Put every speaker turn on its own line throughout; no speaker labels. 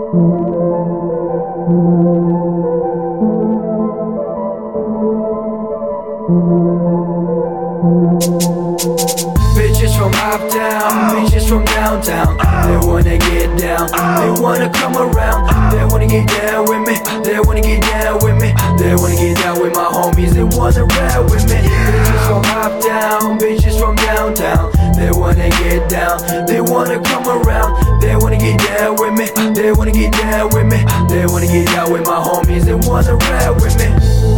Bitches from uptown, bitches from downtown, they wanna get down, they wanna come around, they wanna get down with me, they wanna get down with me, they wanna get down with my homies, they wanna ride with me. Bitches from uptown, bitches from downtown, they wanna get down, they wanna come around, they wanna get down with me, they wanna get down with me, they wanna get down with my homies, they wanna ride with me.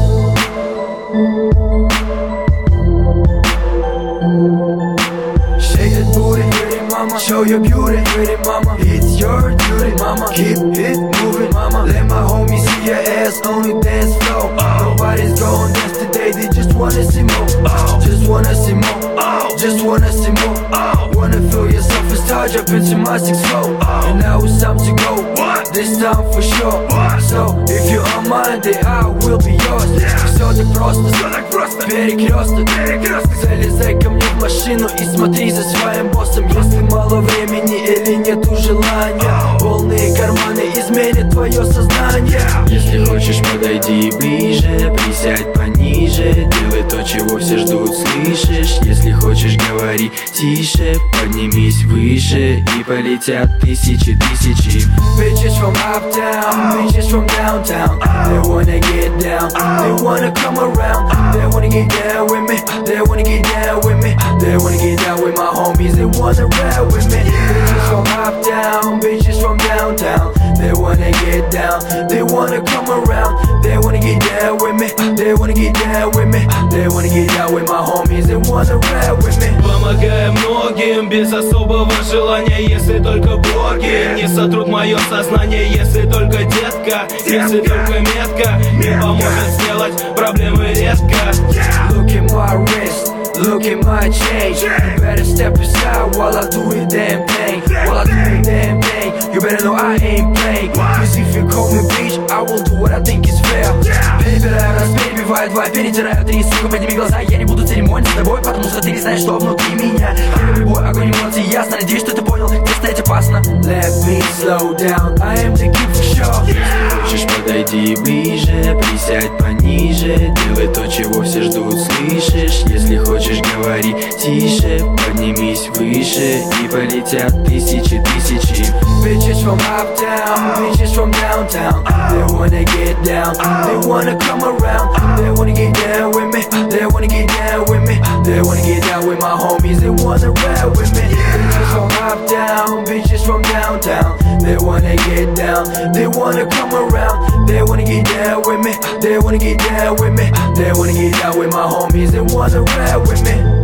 Shake that booty, pretty mama. Show your beauty, pretty mama. It's your duty, mama. Keep it moving, mama. Let my homies see your ass on the dance floor. Nobody's gonna dance today, they just wanna see more. Just wanna see more. Just wanna see more. Wanna feel yourself as charge up into my 6-4. And now it's time to go. This time for sure. So if you're on my day, I will be yours. Все так просто, перекресток. Залезай ко мне в машину и смотри за своим боссом. Если мало времени или нету желания, полные карманы изменят твое сознание.
Если хочешь, подойди ближе, присядь пониже, делай то, чего все ждут, слышишь? Если хочешь, говори тише, поднимись выше, и полетят тысячи.
Bitches from uptown, bitches from downtown, they wanna get down, they wanna come around, they wanna get down with me, they wanna get down with me, they wanna get down with my homies, they wanna ride with me. Bitches from uptown, bitches from downtown, they wanna get down, they wanna come around, they wanna get down with me, they wanna get down with me, they wanna get down with my homies, they wanna ride with me.
Помогаю многим без особого желания, если только боги не сотрут мое сознание, если только детка, если только метка не поможет сделать проблемы резко.
Look at my wrist, look at my change. You better step aside while I do the damn thing. While I do the damn thing, you better know I ain't playing. Cause if you call me bitch, I will do what I think is fair. Перебираю раз, перебиваю два, перетираю три, сука, подними глаза. Я не буду церемониться с тобой, потому что ты не знаешь, что внутри меня. Я люблю любой огонь эмоций, ясно. Надеюсь, что ты понял, где стоять опасно. Let me slow down, I am the kid for sure.
Если хочешь, подойди ближе, присядь пониже, делай то, чего все ждут, слышишь? Если хочешь, говори тише, поднимись выше, и полетят тысячи.
Bitches from uptown, bitches from downtown, they wanna get down, they wanna come around, they wanna get down with me, they wanna get down with me, they wanna get down with my homies, they wanna ride with me. Bitches from uptown, bitches from downtown, they wanna get down, they wanna come around, they wanna get down with me, they wanna get down with me, they wanna get down with my homies, they wanna ride with me.